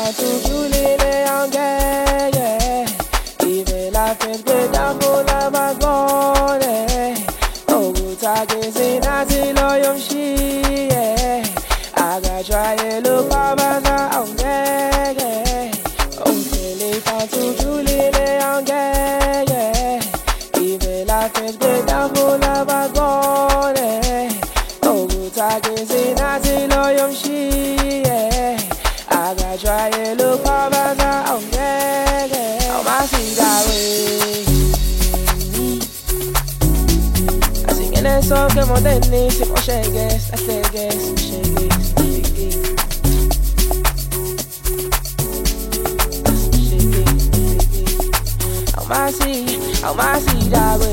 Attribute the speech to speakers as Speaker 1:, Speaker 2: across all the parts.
Speaker 1: ujulile yangeke ivela fezwe dambula magone okuthake sinathi loyo mshiye akajwayele ukwabaza awungeke uhleli phansi ujulile yangeke ivela fezwe dambula magone okuthake sinathi loyo mshiye akajwayele ukwabaza awungeke awumasidawe asingene sonke modeni simosheke silahleke simosheke awumasidawe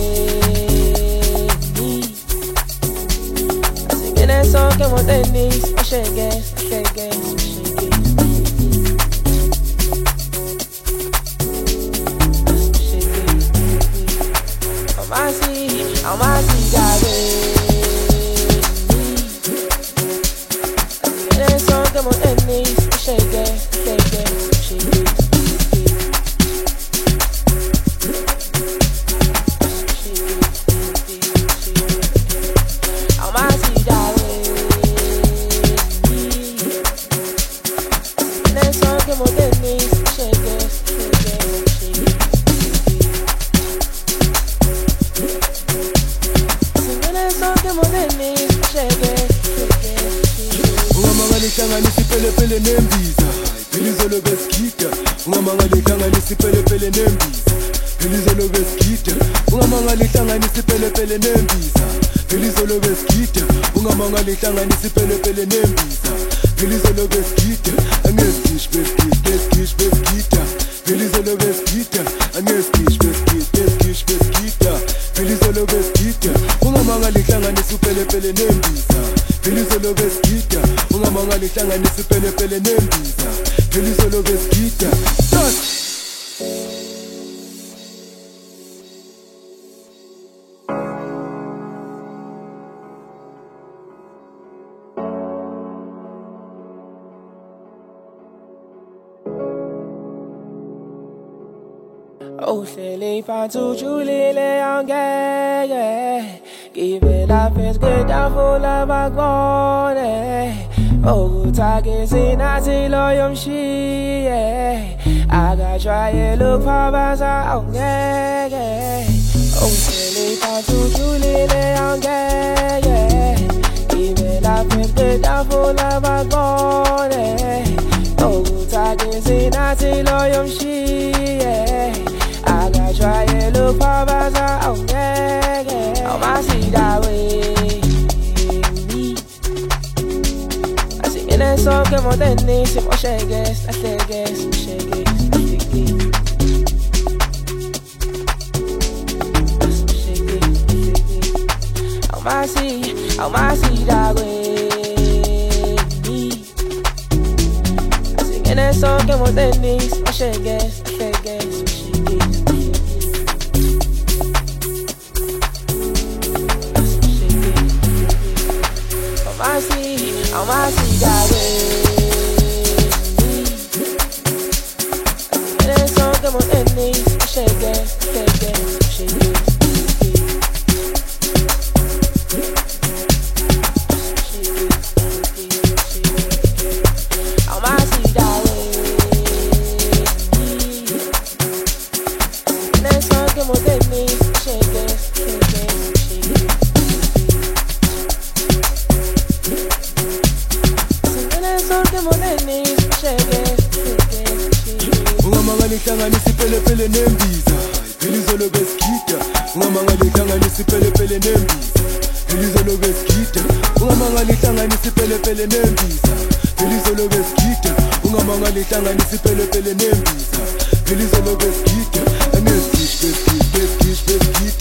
Speaker 1: asingene sonke modeni simosheke silahleke
Speaker 2: Ungamangalihlangani nembiza Philizo besigida Ungamangalihlangani nembiza Philizo besigida Ungamangalihlangani nembiza Philizo besigida Ungamangalihlangani nembiza Philizo besigida Angeskish besigida Philizo besigida Angeskish besigida Philizo besigida Ungamangalihlangani nembiza Philizo besigida Ungamangalihlangani nembiza Philizo besigida
Speaker 1: uhleli phansi ujulile yangeke ivela fezwe dambula magone okuthake sinathi loyo mshiye akajwayele ukwabaza awungeke uhleli phansi ujulile yangeke ivela fezwe dambula magone okuthake sinathi loyo mshiye akajwayele ukwabaza awungeke awumasidawe asingene sonke modeni simosheke silahleke simosheke awumasidawe asingene sonke modeni simosheke silahleke awumasidawe asingene sonke modeni simosheke silahleke
Speaker 2: Ungamangalihlangani nembiza Philizo besigida Ungamangalihlangani nembiza Philizo besigida Ungamangalihlangani nembiza Philizo besigida Ungamangalihlangani nembiza Philizo besigida Angeskish besigida